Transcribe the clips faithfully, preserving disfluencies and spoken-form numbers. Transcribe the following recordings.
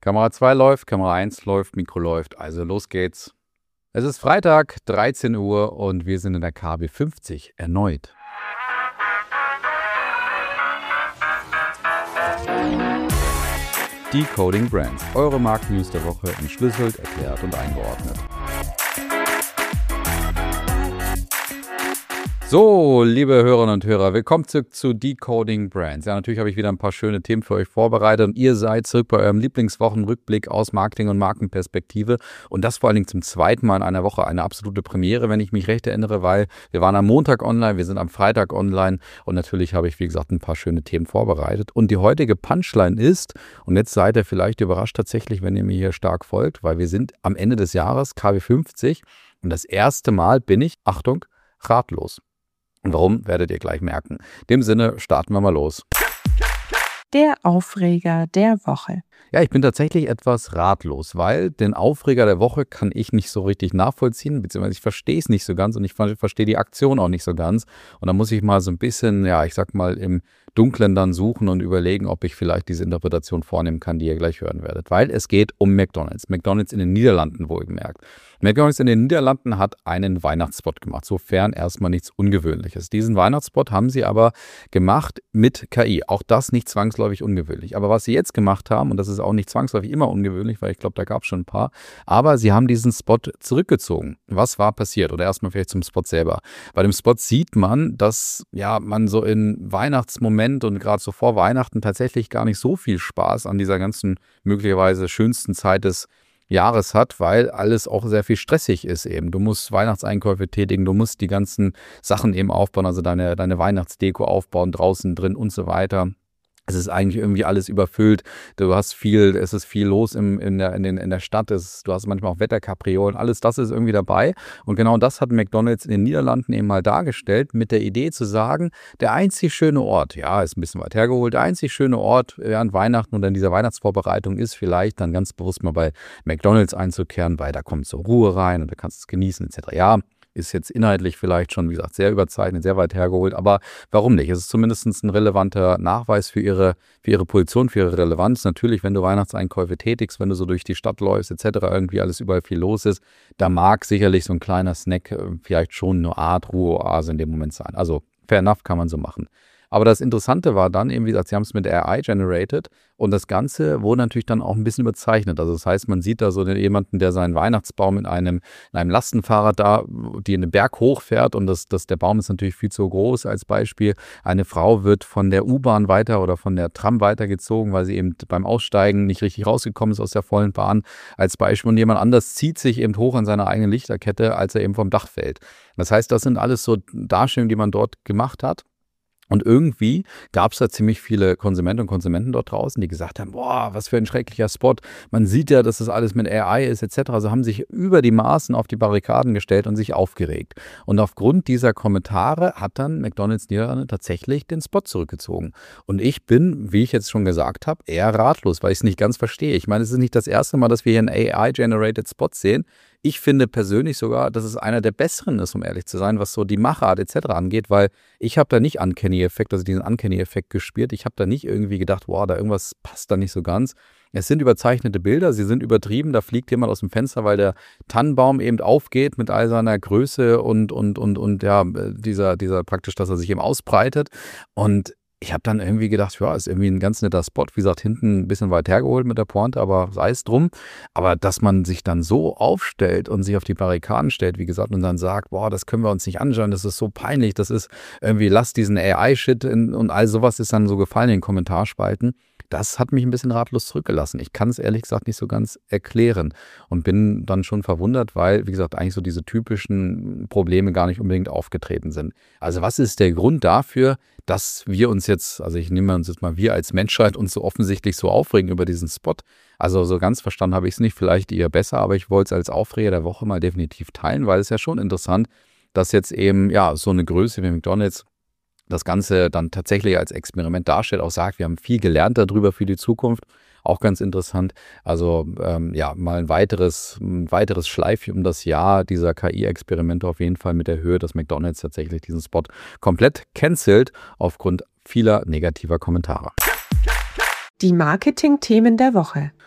Kamera zwei läuft, Kamera eins läuft, Mikro läuft, also los geht's. Es ist Freitag, dreizehn Uhr und wir sind in der K B fünfzig erneut. Decoding Brands, eure Markennews der Woche entschlüsselt, erklärt und eingeordnet. So, liebe Hörerinnen und Hörer, willkommen zurück zu Decoding Brands. Ja, natürlich habe ich wieder ein paar schöne Themen für euch vorbereitet und ihr seid zurück bei eurem Lieblingswochenrückblick aus Marketing- und Markenperspektive und das vor allen Dingen zum zweiten Mal in einer Woche, eine absolute Premiere, wenn ich mich recht erinnere, weil wir waren am Montag online, wir sind am Freitag online und natürlich habe ich, wie gesagt, ein paar schöne Themen vorbereitet und die heutige Punchline ist, und jetzt seid ihr vielleicht überrascht tatsächlich, wenn ihr mir hier stark folgt, weil wir sind am Ende des Jahres, K B fünfzig, und das erste Mal bin ich, Achtung, ratlos. Und warum, werdet ihr gleich merken. In dem Sinne, starten wir mal los. Der Aufreger der Woche. Ja, ich bin tatsächlich etwas ratlos, weil den Aufreger der Woche kann ich nicht so richtig nachvollziehen, beziehungsweise ich verstehe es nicht so ganz und ich verstehe die Aktion auch nicht so ganz. Und da muss ich mal so ein bisschen, ja, ich sag mal, im Dunklen dann suchen und überlegen, ob ich vielleicht diese Interpretation vornehmen kann, die ihr gleich hören werdet. Weil es geht um McDonald's. McDonald's in den Niederlanden, wohlgemerkt. McDonald's in den Niederlanden hat einen Weihnachtsspot gemacht, sofern erstmal nichts Ungewöhnliches. Diesen Weihnachtsspot haben sie aber gemacht mit K I. Auch das nicht zwangsläufig ungewöhnlich. Aber was sie jetzt gemacht haben, und das ist auch nicht zwangsläufig immer ungewöhnlich, weil ich glaube, da gab es schon ein paar, aber sie haben diesen Spot zurückgezogen. Was war passiert? Oder erstmal vielleicht zum Spot selber. Bei dem Spot sieht man, dass ja man so in Weihnachtsmomenten und gerade so vor Weihnachten tatsächlich gar nicht so viel Spaß an dieser ganzen möglicherweise schönsten Zeit des Jahres hat, weil alles auch sehr viel stressig ist eben. Du musst Weihnachtseinkäufe tätigen, du musst die ganzen Sachen eben aufbauen, also deine, deine Weihnachtsdeko aufbauen, draußen, drin und so weiter. Es ist eigentlich irgendwie alles überfüllt. Du hast viel, es ist viel los im, in, der, in, den, in der Stadt. Es, du hast manchmal auch Wetterkapriolen. Alles das ist irgendwie dabei. Und genau das hat McDonald's in den Niederlanden eben mal dargestellt, mit der Idee zu sagen, der einzig schöne Ort, ja, ist ein bisschen weit hergeholt, der einzig schöne Ort während Weihnachten oder in dieser Weihnachtsvorbereitung ist vielleicht dann ganz bewusst mal bei McDonald's einzukehren, weil da kommt so Ruhe rein und du kannst es genießen et cetera. Ja, ist jetzt inhaltlich vielleicht schon, wie gesagt, sehr überzeichnet, sehr weit hergeholt, aber warum nicht? Es ist zumindest ein relevanter Nachweis für ihre, für ihre Position, für ihre Relevanz. Natürlich, wenn du Weihnachtseinkäufe tätigst, wenn du so durch die Stadt läufst et cetera, irgendwie alles überall viel los ist, da mag sicherlich so ein kleiner Snack vielleicht schon eine Art Ruheoase in dem Moment sein. Also fair enough, kann man so machen. Aber das Interessante war dann, eben wie gesagt, sie haben es mit R I generated und das Ganze wurde natürlich dann auch ein bisschen überzeichnet. Also das heißt, man sieht da so jemanden, der seinen Weihnachtsbaum in einem, in einem Lastenfahrrad da, die in den Berg hochfährt und das, das, der Baum ist natürlich viel zu groß als Beispiel. Eine Frau wird von der U-Bahn weiter oder von der Tram weitergezogen, weil sie eben beim Aussteigen nicht richtig rausgekommen ist aus der vollen Bahn als Beispiel. Und jemand anders zieht sich eben hoch an seiner eigenen Lichterkette, als er eben vom Dach fällt. Das heißt, das sind alles so Darstellungen, die man dort gemacht hat. Und irgendwie gab es da ziemlich viele Konsumenten und Konsumenten dort draußen, die gesagt haben, boah, was für ein schrecklicher Spot. Man sieht ja, dass das alles mit R I ist et cetera. Also haben sich über die Maßen auf die Barrikaden gestellt und sich aufgeregt. Und aufgrund dieser Kommentare hat dann McDonald's Niederlande tatsächlich den Spot zurückgezogen. Und ich bin, wie ich jetzt schon gesagt habe, eher ratlos, weil ich es nicht ganz verstehe. Ich meine, es ist nicht das erste Mal, dass wir hier einen A I-generated Spot sehen. Ich finde persönlich sogar, dass es einer der besseren ist, um ehrlich zu sein, was so die Machart et cetera angeht, weil ich habe da nicht Uncanny-Effekt, also diesen Uncanny-Effekt gespürt. Ich habe da nicht irgendwie gedacht, wow, da irgendwas passt da nicht so ganz. Es sind überzeichnete Bilder, sie sind übertrieben, da fliegt jemand aus dem Fenster, weil der Tannenbaum eben aufgeht mit all seiner Größe und, und, und, und ja, dieser, dieser praktisch, dass er sich eben ausbreitet. Und ich habe dann irgendwie gedacht, ja, ist irgendwie ein ganz netter Spot. Wie gesagt, hinten ein bisschen weit hergeholt mit der Pointe, aber sei es drum. Aber dass man sich dann so aufstellt und sich auf die Barrikaden stellt, wie gesagt, und dann sagt, boah, das können wir uns nicht anschauen, das ist so peinlich, das ist irgendwie, lass diesen A I-Shit und all sowas ist dann so gefallen in den Kommentarspalten. Das hat mich ein bisschen ratlos zurückgelassen. Ich kann es ehrlich gesagt nicht so ganz erklären und bin dann schon verwundert, weil, wie gesagt, eigentlich so diese typischen Probleme gar nicht unbedingt aufgetreten sind. Also was ist der Grund dafür, dass wir uns jetzt, also ich nehme uns jetzt mal wir als Menschheit, uns so offensichtlich so aufregen über diesen Spot? Also so ganz verstanden habe ich es nicht, vielleicht eher besser, aber ich wollte es als Aufreger der Woche mal definitiv teilen, weil es ja schon interessant, dass jetzt eben ja so eine Größe wie McDonald's das Ganze dann tatsächlich als Experiment darstellt, auch sagt, wir haben viel gelernt darüber für die Zukunft. Auch ganz interessant. Also ähm, ja, mal ein weiteres, ein weiteres Schleifchen um das Jahr dieser K I-Experimente auf jeden Fall mit der Höhe, dass McDonald's tatsächlich diesen Spot komplett cancelt aufgrund vieler negativer Kommentare. Die Marketing-Themen der Woche.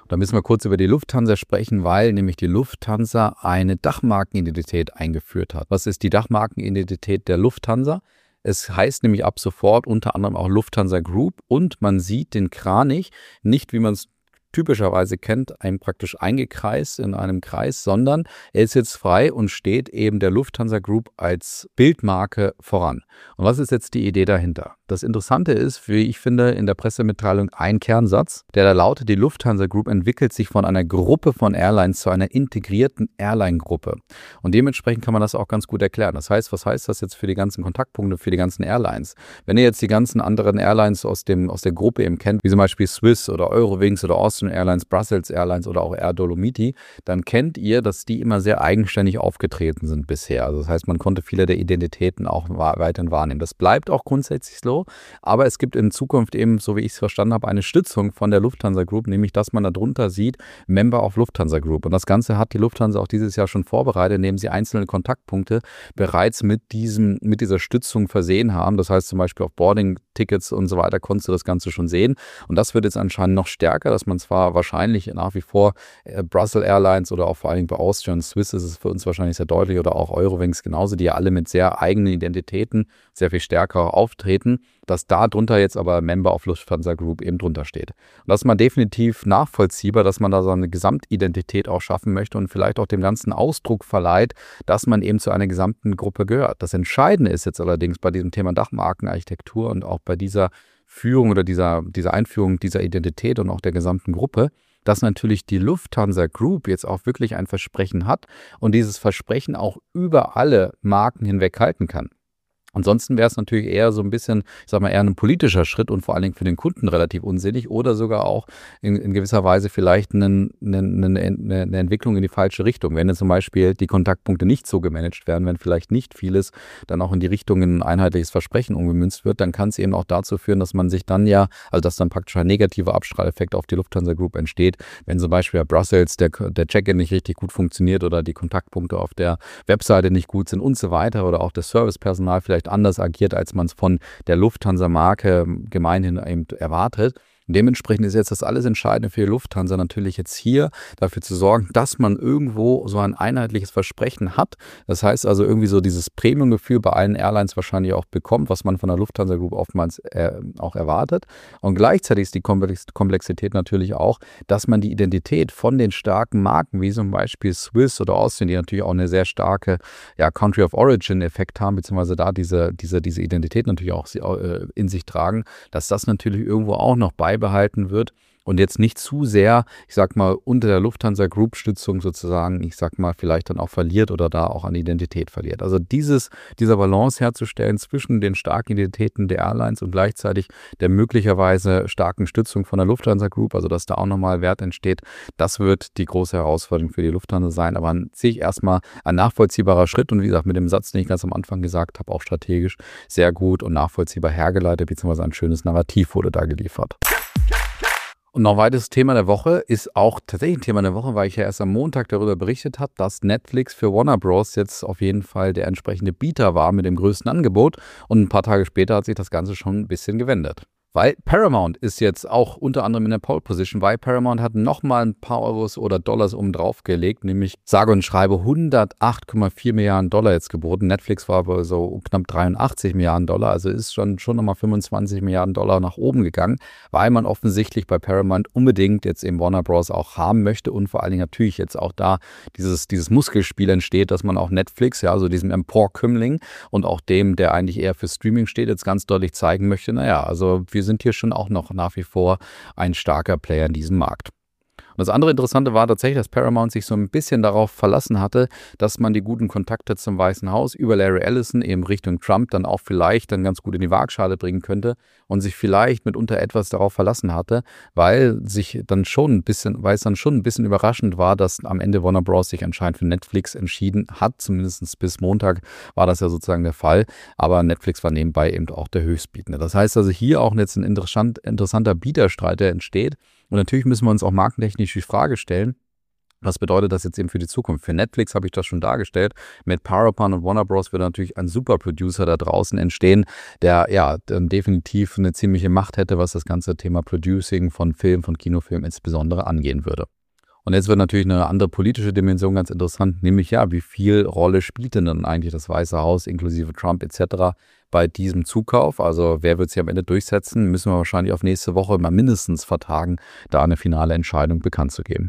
Da müssen wir kurz über die Lufthansa sprechen, weil nämlich die Lufthansa eine Dachmarkenidentität eingeführt hat. Was ist die Dachmarkenidentität der Lufthansa? Es heißt nämlich ab sofort unter anderem auch Lufthansa Group und man sieht den Kranich nicht, wie man es typischerweise kennt, einem praktisch eingekreist in einem Kreis, sondern er ist jetzt frei und steht eben der Lufthansa Group als Bildmarke voran. Und was ist jetzt die Idee dahinter? Das Interessante ist, wie ich finde, in der Pressemitteilung ein Kernsatz, der da lautet, die Lufthansa Group entwickelt sich von einer Gruppe von Airlines zu einer integrierten Airline-Gruppe. Und dementsprechend kann man das auch ganz gut erklären. Das heißt, was heißt das jetzt für die ganzen Kontaktpunkte, für die ganzen Airlines? Wenn ihr jetzt die ganzen anderen Airlines aus, dem, aus der Gruppe eben kennt, wie zum Beispiel Swiss oder Eurowings oder Austrian Airlines, Brussels Airlines oder auch Air Dolomiti, dann kennt ihr, dass die immer sehr eigenständig aufgetreten sind bisher. Also das heißt, man konnte viele der Identitäten auch weiterhin wahrnehmen. Das bleibt auch grundsätzlich so, aber es gibt in Zukunft eben, so wie ich es verstanden habe, eine Stützung von der Lufthansa Group, nämlich dass man darunter sieht, Member of Lufthansa Group. Und das Ganze hat die Lufthansa auch dieses Jahr schon vorbereitet, indem sie einzelne Kontaktpunkte bereits mit, diesem, mit dieser Stützung versehen haben. Das heißt zum Beispiel auf Boarding-Tickets und so weiter konntest du das Ganze schon sehen. Und das wird jetzt anscheinend noch stärker, dass man zwar wahrscheinlich nach wie vor äh, Brussels Airlines oder auch vor allem bei Austrian Swiss ist es für uns wahrscheinlich sehr deutlich oder auch Eurowings genauso, die ja alle mit sehr eigenen Identitäten sehr viel stärker auftreten, dass da drunter jetzt aber Member of Lufthansa Group eben drunter steht. Und das ist mal definitiv nachvollziehbar, dass man da so eine Gesamtidentität auch schaffen möchte und vielleicht auch dem ganzen Ausdruck verleiht, dass man eben zu einer gesamten Gruppe gehört. Das Entscheidende ist jetzt allerdings bei diesem Thema Dachmarkenarchitektur und auch bei dieser Führung oder dieser, dieser Einführung dieser Identität und auch der gesamten Gruppe, dass natürlich die Lufthansa Group jetzt auch wirklich ein Versprechen hat und dieses Versprechen auch über alle Marken hinweg halten kann. Ansonsten wäre es natürlich eher so ein bisschen, ich sag mal, eher ein politischer Schritt und vor allen Dingen für den Kunden relativ unsinnig oder sogar auch in, in gewisser Weise vielleicht eine, eine, eine, eine Entwicklung in die falsche Richtung. Wenn jetzt zum Beispiel die Kontaktpunkte nicht so gemanagt werden, wenn vielleicht nicht vieles dann auch in die Richtung in ein einheitliches Versprechen umgemünzt wird, dann kann es eben auch dazu führen, dass man sich dann ja, also dass dann praktisch ein negativer Abstrahleffekt auf die Lufthansa Group entsteht, wenn zum Beispiel bei Brussels der, der Check-in nicht richtig gut funktioniert oder die Kontaktpunkte auf der Webseite nicht gut sind und so weiter oder auch das Servicepersonal vielleicht anders agiert, als man es von der Lufthansa-Marke gemeinhin eben erwartet. Dementsprechend ist jetzt das alles Entscheidende für die Lufthansa natürlich jetzt hier dafür zu sorgen, dass man irgendwo so ein einheitliches Versprechen hat. Das heißt also irgendwie so dieses Premium-Gefühl bei allen Airlines wahrscheinlich auch bekommt, was man von der Lufthansa Group oftmals äh, auch erwartet. Und gleichzeitig ist die Komplexität natürlich auch, dass man die Identität von den starken Marken, wie zum Beispiel Swiss oder Austrian, die natürlich auch eine sehr starke ja, Country of Origin-Effekt haben, beziehungsweise da diese, diese, diese Identität natürlich auch äh, in sich tragen, dass das natürlich irgendwo auch noch bei beibehalten wird und jetzt nicht zu sehr, ich sag mal, unter der Lufthansa Group Stützung sozusagen, ich sag mal, vielleicht dann auch verliert oder da auch an Identität verliert. Also dieses, dieser Balance herzustellen zwischen den starken Identitäten der Airlines und gleichzeitig der möglicherweise starken Stützung von der Lufthansa Group, also dass da auch nochmal Wert entsteht, das wird die große Herausforderung für die Lufthansa sein. Aber an sich erstmal ein nachvollziehbarer Schritt und wie gesagt, mit dem Satz, den ich ganz am Anfang gesagt habe, auch strategisch sehr gut und nachvollziehbar hergeleitet, beziehungsweise ein schönes Narrativ wurde da geliefert. Und noch ein weiteres Thema der Woche ist auch tatsächlich ein Thema der Woche, weil ich ja erst am Montag darüber berichtet habe, dass Netflix für Warner Bros. Jetzt auf jeden Fall der entsprechende Bieter war mit dem größten Angebot. Und ein paar Tage später hat sich das Ganze schon ein bisschen gewendet. Weil Paramount ist jetzt auch unter anderem in der Pole Position, weil Paramount hat nochmal ein paar Euros oder Dollars oben drauf gelegt, nämlich sage und schreibe hundertacht Komma vier Milliarden Dollar jetzt geboten. Netflix war aber so knapp dreiundachtzig Milliarden Dollar, also ist schon, schon nochmal fünfundzwanzig Milliarden Dollar nach oben gegangen, weil man offensichtlich bei Paramount unbedingt jetzt eben Warner Bros. Auch haben möchte und vor allen Dingen natürlich jetzt auch da dieses, dieses Muskelspiel entsteht, dass man auch Netflix, ja, also diesem Emporkömmling und auch dem, der eigentlich eher für Streaming steht, jetzt ganz deutlich zeigen möchte, naja, also wir sind hier schon auch noch nach wie vor ein starker Player in diesem Markt. Und das andere Interessante war tatsächlich, dass Paramount sich so ein bisschen darauf verlassen hatte, dass man die guten Kontakte zum Weißen Haus über Larry Ellison eben Richtung Trump dann auch vielleicht dann ganz gut in die Waagschale bringen könnte und sich vielleicht mitunter etwas darauf verlassen hatte, weil sich dann schon ein bisschen, weil es dann schon ein bisschen überraschend war, dass am Ende Warner Bros. Sich anscheinend für Netflix entschieden hat, zumindest bis Montag war das ja sozusagen der Fall, aber Netflix war nebenbei eben auch der Höchstbietende. Das heißt also hier auch jetzt ein interessant, interessanter Bieterstreit, der entsteht. Und natürlich müssen wir uns auch markentechnisch die Frage stellen, Was bedeutet das jetzt eben für die Zukunft? Für Netflix habe ich das schon dargestellt. Mit Paramount und Warner Bros. Wird natürlich ein Super-Producer da draußen entstehen, der ja dann definitiv eine ziemliche Macht hätte, was das ganze Thema Producing von Film, von Kinofilmen insbesondere angehen würde. Und jetzt wird natürlich eine andere politische Dimension ganz interessant, nämlich ja, wie viel Rolle spielt denn dann eigentlich das Weiße Haus inklusive Trump et cetera bei diesem Zukauf? Also wer wird sich am Ende durchsetzen? Müssen wir wahrscheinlich auf nächste Woche mal mindestens vertagen, da eine finale Entscheidung bekannt zu geben.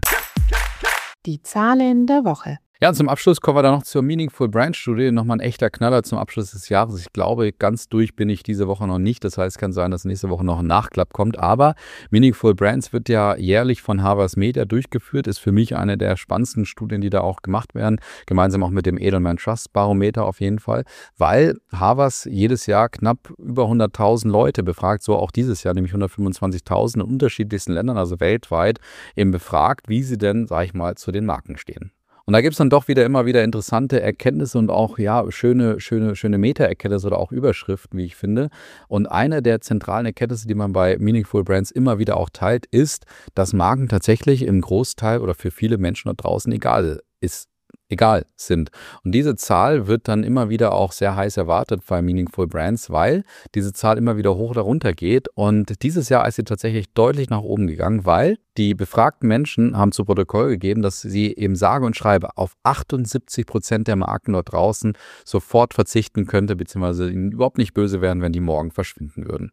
Die Zahlen der Woche. Ja, und zum Abschluss kommen wir dann noch zur Meaningful Brand Studie. Nochmal ein echter Knaller zum Abschluss des Jahres. Ich glaube, ganz durch bin ich diese Woche noch nicht. Das heißt, es kann sein, dass nächste Woche noch ein Nachklapp kommt. Aber Meaningful Brands wird ja jährlich von Harvard Media durchgeführt. Ist für mich eine der spannendsten Studien, die da auch gemacht werden. Gemeinsam auch mit dem Edelman Trust Barometer auf jeden Fall. Weil Harvard jedes Jahr knapp über hunderttausend Leute befragt. So auch dieses Jahr, nämlich hundertfünfundzwanzigtausend in unterschiedlichsten Ländern, also weltweit, eben befragt, wie sie denn, sag ich mal, zu den Marken stehen. Und da gibt es dann doch wieder immer wieder interessante Erkenntnisse und auch ja schöne, schöne, schöne Meta-Erkenntnisse oder auch Überschriften, wie ich finde. Und eine der zentralen Erkenntnisse, die man bei Meaningful Brands immer wieder auch teilt, ist, dass Marken tatsächlich im Großteil oder für viele Menschen da draußen egal ist. egal sind. Und diese Zahl wird dann immer wieder auch sehr heiß erwartet bei Meaningful Brands, weil diese Zahl immer wieder hoch darunter geht. Und dieses Jahr ist sie tatsächlich deutlich nach oben gegangen, weil die befragten Menschen haben zu Protokoll gegeben, dass sie eben sage und schreibe auf achtundsiebzig Prozent der Marken dort draußen sofort verzichten könnte, beziehungsweise ihnen überhaupt nicht böse werden, wenn die morgen verschwinden würden.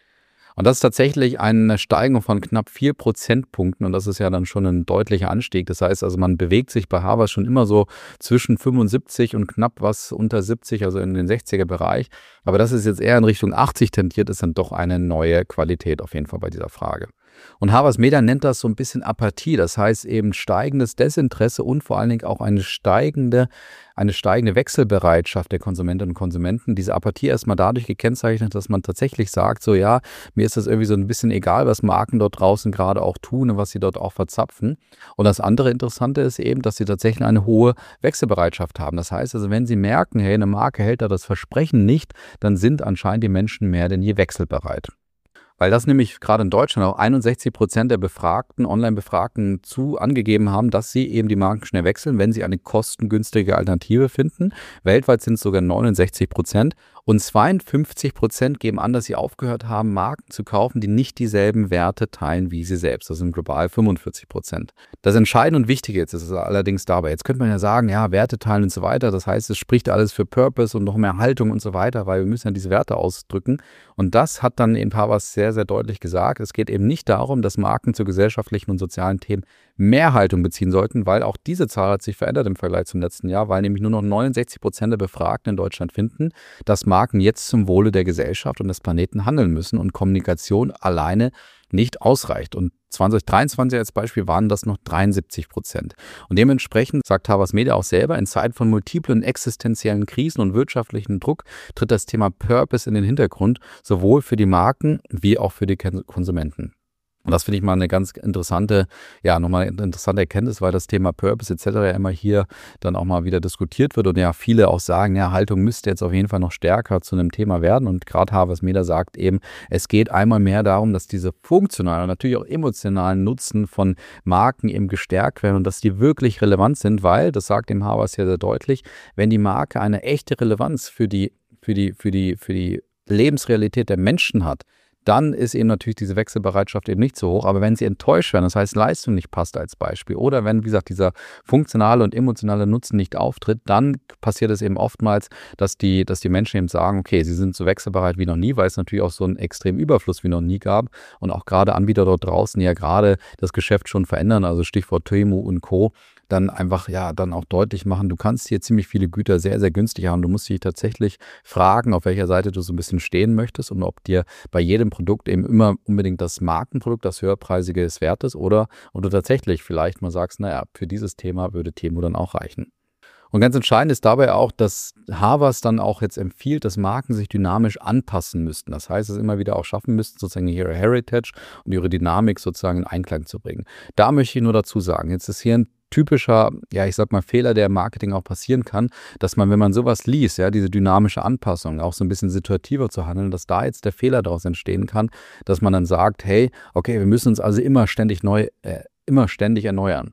Und das ist tatsächlich eine Steigerung von knapp vier Prozentpunkten und das ist ja dann schon ein deutlicher Anstieg. Das heißt also, man bewegt sich bei Harvard schon immer so zwischen fünfundsiebzig und knapp was unter siebzig, also in den sechziger Bereich. Aber das ist jetzt eher in Richtung achtzig tendiert, ist dann doch eine neue Qualität auf jeden Fall bei dieser Frage. Und Harvard Media nennt das so ein bisschen Apathie, das heißt eben steigendes Desinteresse und vor allen Dingen auch eine steigende, eine steigende Wechselbereitschaft der Konsumentinnen und Konsumenten. Diese Apathie erstmal dadurch gekennzeichnet, dass man tatsächlich sagt, so ja, mir ist das irgendwie so ein bisschen egal, was Marken dort draußen gerade auch tun und was sie dort auch verzapfen. Und das andere Interessante ist eben, dass sie tatsächlich eine hohe Wechselbereitschaft haben. Das heißt also, wenn sie merken, hey, eine Marke hält da das Versprechen nicht, dann sind anscheinend die Menschen mehr denn je wechselbereit. Weil das nämlich gerade in Deutschland auch einundsechzig Prozent der Befragten, Online-Befragten zu angegeben haben, dass sie eben die Marken schnell wechseln, wenn sie eine kostengünstige Alternative finden. Weltweit sind es sogar neunundsechzig Prozent. Und zweiundfünfzig Prozent geben an, dass sie aufgehört haben, Marken zu kaufen, die nicht dieselben Werte teilen wie sie selbst. Das sind global fünfundvierzig Prozent. Das Entscheidende und Wichtige jetzt ist es allerdings dabei. Jetzt könnte man ja sagen, ja, Werte teilen und so weiter. Das heißt, es spricht alles für Purpose und noch mehr Haltung und so weiter, weil wir müssen ja diese Werte ausdrücken. Und das hat dann eben Harvard sehr, sehr deutlich gesagt. Es geht eben nicht darum, dass Marken zu gesellschaftlichen und sozialen Themen mehr Haltung beziehen sollten, weil auch diese Zahl hat sich verändert im Vergleich zum letzten Jahr, weil nämlich nur noch neunundsechzig Prozent der Befragten in Deutschland finden, dass Marken jetzt zum Wohle der Gesellschaft und des Planeten handeln müssen und Kommunikation alleine nicht ausreicht. Und zwanzig dreiundzwanzig als Beispiel waren das noch dreiundsiebzig Prozent. Und dementsprechend, sagt Harvard Media auch selber, in Zeiten von multiplen existenziellen Krisen und wirtschaftlichen Druck tritt das Thema Purpose in den Hintergrund, sowohl für die Marken wie auch für die Konsumenten. Und das finde ich mal eine ganz interessante, ja, nochmal eine interessante Erkenntnis, weil das Thema Purpose et cetera ja immer hier dann auch mal wieder diskutiert wird und ja viele auch sagen, ja, Haltung müsste jetzt auf jeden Fall noch stärker zu einem Thema werden. Und gerade Harvard Media sagt eben, es geht einmal mehr darum, dass diese funktionalen und natürlich auch emotionalen Nutzen von Marken eben gestärkt werden und dass die wirklich relevant sind, weil, das sagt dem Harvard sehr, sehr deutlich, wenn die Marke eine echte Relevanz für die, für die, für die, für die Lebensrealität der Menschen hat, dann ist eben natürlich diese Wechselbereitschaft eben nicht so hoch. Aber wenn sie enttäuscht werden, das heißt Leistung nicht passt als Beispiel oder wenn, wie gesagt, dieser funktionale und emotionale Nutzen nicht auftritt, dann passiert es eben oftmals, dass die, dass die Menschen eben sagen, okay, sie sind so wechselbereit wie noch nie, weil es natürlich auch so einen extremen Überfluss wie noch nie gab und auch gerade Anbieter dort draußen ja gerade das Geschäft schon verändern, also Stichwort Temu und Co., dann einfach ja dann auch deutlich machen, du kannst hier ziemlich viele Güter sehr, sehr günstig haben. Du musst dich tatsächlich fragen, auf welcher Seite du so ein bisschen stehen möchtest und ob dir bei jedem Produkt eben immer unbedingt das Markenprodukt, das höherpreisige ist wert ist oder ob du tatsächlich vielleicht mal sagst, naja, für dieses Thema würde Temu dann auch reichen. Und ganz entscheidend ist dabei auch, dass Harvard dann auch jetzt empfiehlt, dass Marken sich dynamisch anpassen müssten. Das heißt, es immer wieder auch schaffen müssten, sozusagen ihre Heritage und ihre Dynamik sozusagen in Einklang zu bringen. Da möchte ich nur dazu sagen, jetzt ist hier ein typischer, ja, ich sag mal, Fehler, der im Marketing auch passieren kann, dass man, wenn man sowas liest, ja, diese dynamische Anpassung, auch so ein bisschen situativer zu handeln, dass da jetzt der Fehler daraus entstehen kann, dass man dann sagt, hey, okay, wir müssen uns also immer ständig neu, äh, immer ständig erneuern.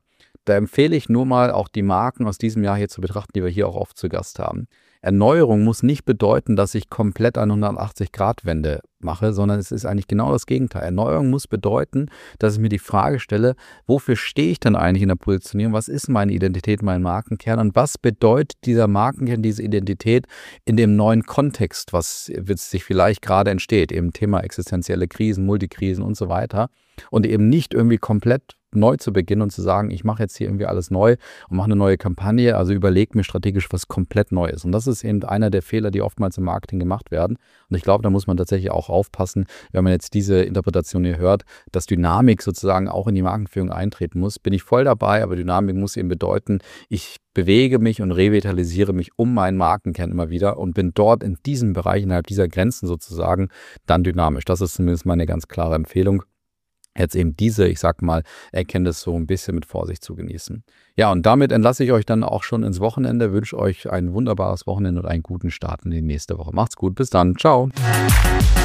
da empfehle ich nur mal auch die Marken aus diesem Jahr hier zu betrachten, die wir hier auch oft zu Gast haben. Erneuerung muss nicht bedeuten, dass ich komplett eine hundertachtzig-Grad-Wende mache, sondern es ist eigentlich genau das Gegenteil. Erneuerung muss bedeuten, dass ich mir die Frage stelle, wofür stehe ich denn eigentlich in der Positionierung? Was ist meine Identität, mein Markenkern? Und was bedeutet dieser Markenkern, diese Identität in dem neuen Kontext, was sich vielleicht gerade entsteht, eben Thema existenzielle Krisen, Multikrisen und so weiter. Und eben nicht irgendwie komplett neu zu beginnen und zu sagen, ich mache jetzt hier irgendwie alles neu und mache eine neue Kampagne, also überlege mir strategisch was komplett Neues. Und das ist eben einer der Fehler, die oftmals im Marketing gemacht werden. Und ich glaube, da muss man tatsächlich auch aufpassen, wenn man jetzt diese Interpretation hier hört, dass Dynamik sozusagen auch in die Markenführung eintreten muss. Bin ich voll dabei, aber Dynamik muss eben bedeuten, ich bewege mich und revitalisiere mich um meinen Markenkern immer wieder und bin dort in diesem Bereich, innerhalb dieser Grenzen sozusagen, dann dynamisch. Das ist zumindest meine ganz klare Empfehlung. Jetzt eben diese, ich sag mal, Erkenntnis so ein bisschen mit Vorsicht zu genießen. Ja, und damit entlasse ich euch dann auch schon ins Wochenende, wünsche euch ein wunderbares Wochenende und einen guten Start in die nächste Woche. Macht's gut, bis dann, ciao.